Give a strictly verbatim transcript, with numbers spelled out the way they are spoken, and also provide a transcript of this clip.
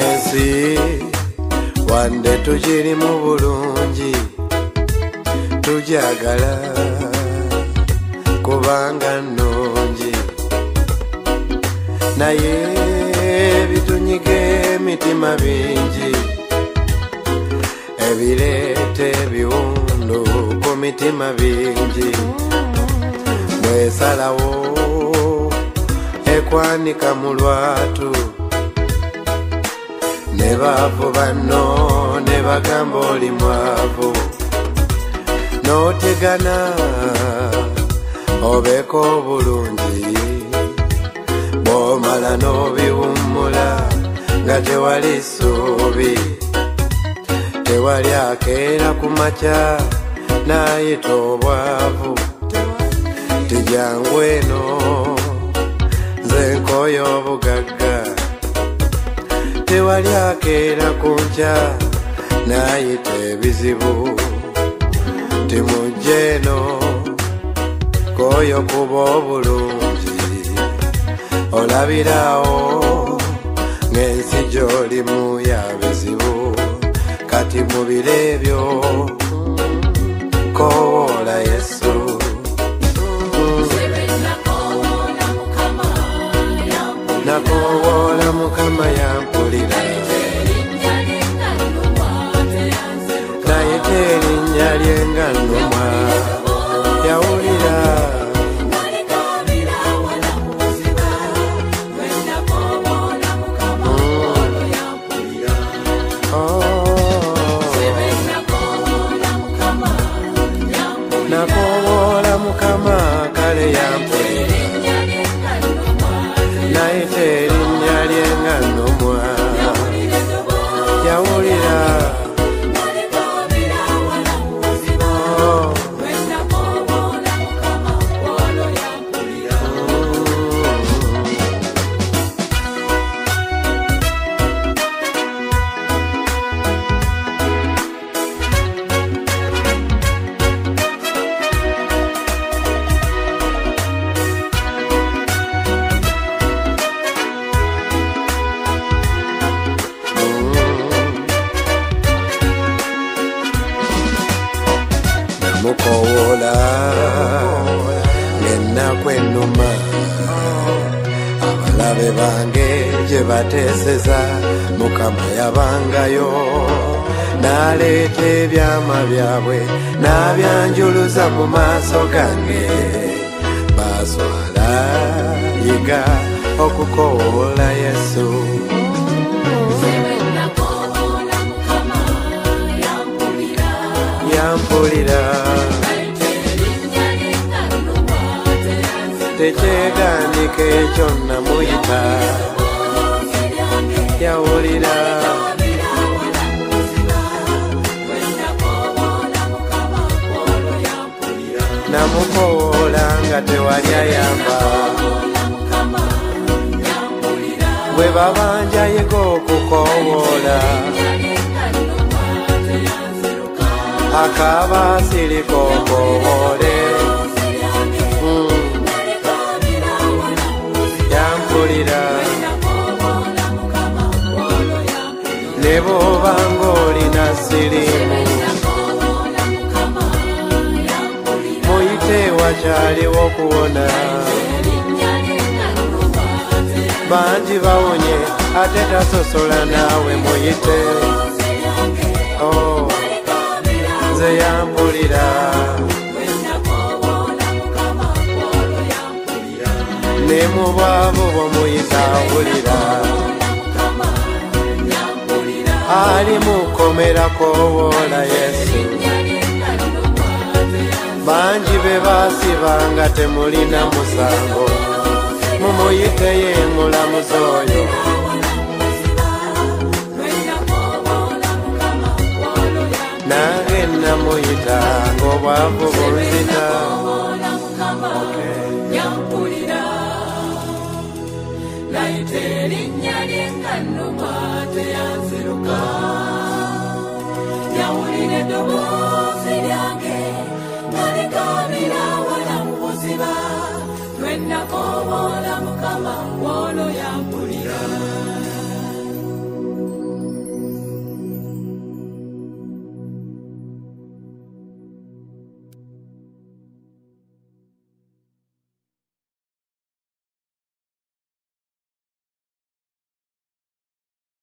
ensi wande tugiri mu bulungi tujagala kubanga nnungi naye bitunyiga emitima bingi ebireeta ebiwundu ku mitima bingi bwesalawo ekwanika mu lwatu ne baavu banno ne bagamba oli mwavu n'otegana obeeko obulungi bw'omala n'obiwummula nga tewali ssuubi tewali akeera ku makya n'ayita obwavu tijangu eno nze nkooye obugagga tewali akeera ku nkya n'ayita ebizibu timujje eno kooyo kuba obulungi olabirawo ng'ensi gy'olimu ya bizibu kati mu biro ebyo koowoola Yesu nakoowoola Mukama yampulira nayita erinnya lye nga nnuma yawulira nakoowoola Mukama kale yampulira nayita erinnya lye nga nnumwa yawulira mukoola ng'ennaku ennuma abalabe bange gye bateeseza Mukama yabangayo n'aleeta ebyama byabwe n'abyanjuluza mu maaso gange baaswala yiga okukoola Yesu yampulira tekyegandika ekyo namuyita yawulira namukoola nga tewali ayamba bwe babanja yiga okukoowoola akaba sirikokowoole yampulira ne bw'obanga olina sirimu muyite wakyaliwo okuwona bangi bawonye ate tasosola naawe muyite oh. nze yampulira ne mu bwabo bw'omuyita awulira ali mukomera koowoola Yesu bangi be baasibanga temulina musango mumuyite ye mulamuzi oyo nange namuyita ng'obwavu bunzita nayita erinnya lye nga nnuma teyanziruka yawulira eddoboozi lyange nga likaabira wala mu buziba lwe nakoowoola Mukama w'olwo yampulira